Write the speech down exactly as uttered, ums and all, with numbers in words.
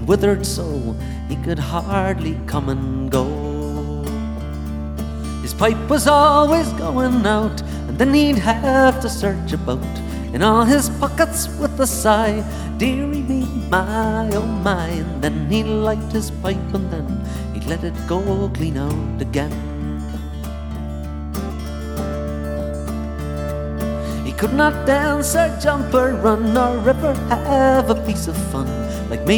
withered so he could hardly come and go. His pipe was always going out, and then he'd have to search about in all his pockets with a sigh. Dearie me, my, oh my. And then he'd light his pipe and then he'd let it go clean out again. He could not dance or jump or run or ever have a piece of fun like me.